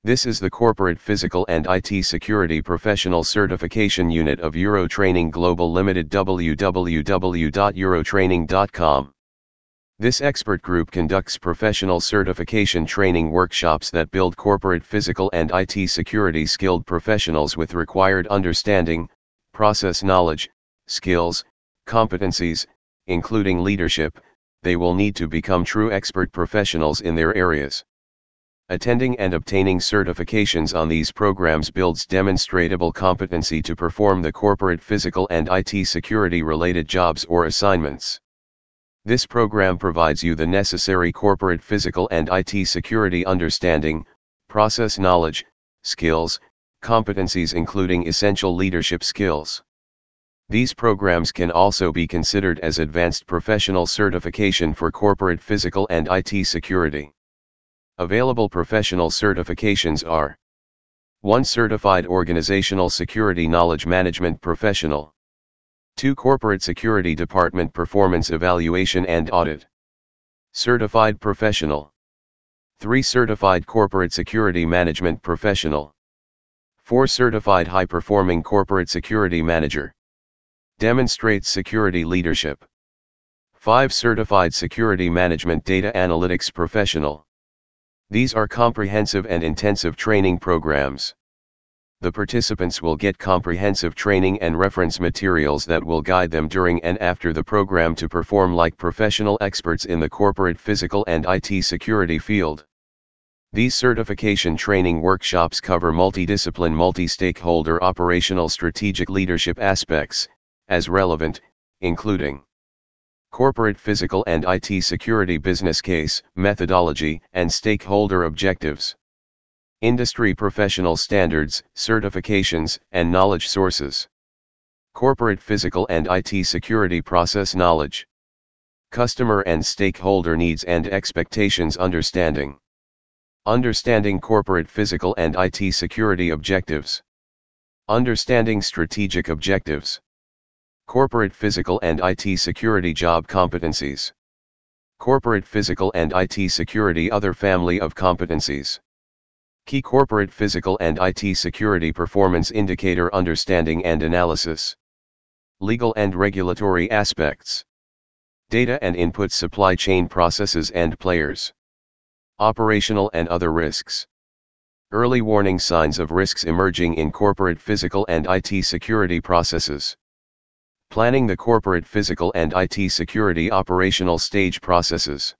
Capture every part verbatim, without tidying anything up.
This is the Corporate Physical and I T Security Professional Certification Unit of Eurotraining Global Limited, w w w dot eurotraining dot com. This expert group conducts professional certification training workshops that build corporate physical and I T security skilled professionals with required understanding, process knowledge, skills, competencies, including leadership. They will need to become true expert professionals in their areas. Attending and obtaining certifications on these programs builds demonstrable competency to perform the corporate physical and I T security related jobs or assignments. This program provides you the necessary corporate physical and I T security understanding, process knowledge, skills, competencies including essential leadership skills. These programs can also be considered as advanced professional certification for corporate physical and I T security. Available professional certifications are: one Certified Organizational Security Knowledge Management Professional, two Corporate Security Department Performance Evaluation and Audit Certified Professional, three Certified Corporate Security Management Professional, four Certified High Performing Corporate Security Manager, demonstrates security leadership, five Certified Security Management Data Analytics Professional. These are comprehensive and intensive training programs. The participants will get comprehensive training and reference materials that will guide them during and after the program to perform like professional experts in the corporate physical and I T security field. These certification training workshops cover multidiscipline, multi-stakeholder operational strategic leadership aspects, as relevant, including corporate physical and I T security business case, methodology, and stakeholder objectives, industry professional standards, certifications, and knowledge sources, corporate physical and I T security process knowledge, customer and stakeholder needs and expectations understanding, understanding corporate physical and I T security objectives, understanding strategic objectives, corporate physical and I T security job competencies, corporate physical and I T security other family of competencies, key corporate physical and I T security performance indicator understanding and analysis, legal and regulatory aspects, data and input supply chain processes and players, operational and other risks, early warning signs of risks emerging in corporate physical and I T security processes, planning the corporate physical and I T security operational stage processes,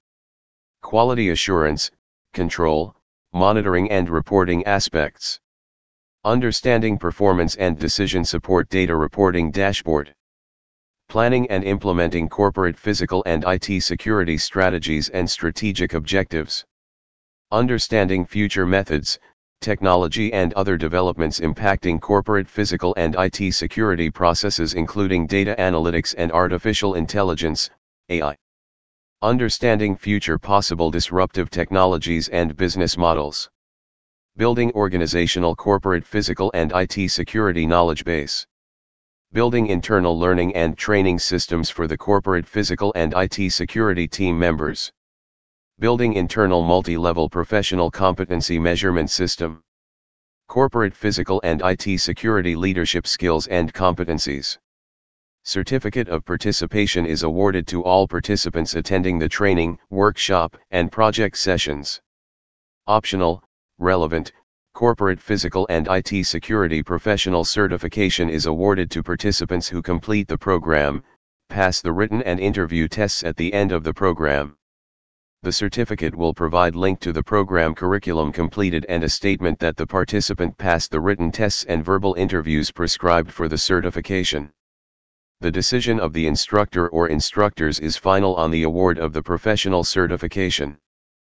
quality assurance, control, monitoring and reporting aspects, understanding performance and decision support data reporting dashboard, planning and implementing corporate physical and I T security strategies and strategic objectives, understanding future methods, technology and other developments impacting corporate physical and I T security processes including data analytics and artificial intelligence, A I. Understanding future possible disruptive technologies and business models. Building organizational corporate physical and I T security knowledge base. Building internal learning and training systems for the corporate physical and I T security team members. Building internal multi-level professional competency measurement system. Corporate physical and I T security leadership skills and competencies. Certificate of participation is awarded to all participants attending the training, workshop, and project sessions. Optional, relevant, corporate physical and I T security professional certification is awarded to participants who complete the program, pass the written and interview tests at the end of the program. The certificate will provide link to the program curriculum completed and a statement that the participant passed the written tests and verbal interviews prescribed for the certification. The decision of the instructor or instructors is final on the award of the professional certification.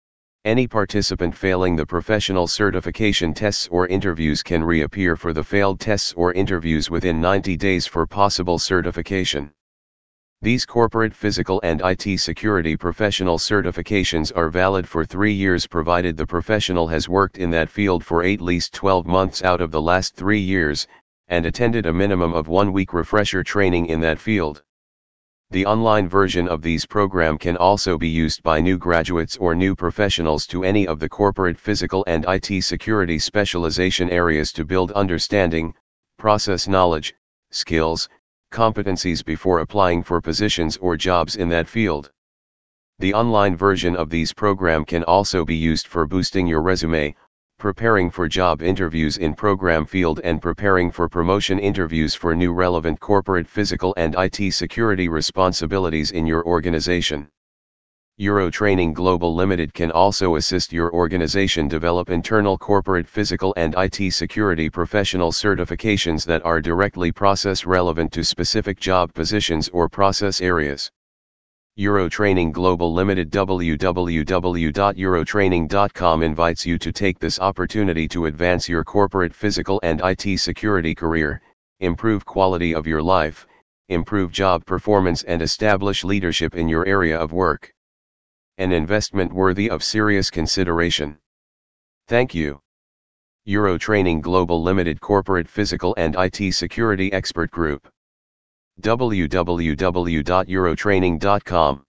Any participant failing the professional certification tests or interviews can reappear for the failed tests or interviews within ninety days for possible certification. These corporate physical and I T security professional certifications are valid for three years provided the professional has worked in that field for at least twelve months out of the last three years, and attended a minimum of one week refresher training in that field. The online version of these program can also be used by new graduates or new professionals to any of the corporate physical and I T security specialization areas to build understanding, process knowledge, skills, competencies before applying for positions or jobs in that field. The online version of these program can also be used for boosting your resume, preparing for job interviews in program field and preparing for promotion interviews for new relevant corporate physical and I T security responsibilities in your organization. Eurotraining Global Limited can also assist your organization develop internal corporate physical and I T security professional certifications that are directly process relevant to specific job positions or process areas. Eurotraining Global Limited w w w dot eurotraining dot com invites you to take this opportunity to advance your corporate physical and I T security career, improve quality of your life, improve job performance and establish leadership in your area of work. An investment worthy of serious consideration. Thank you. Eurotraining Global Limited Corporate Physical and I T Security Expert Group. w w w dot eurotraining dot com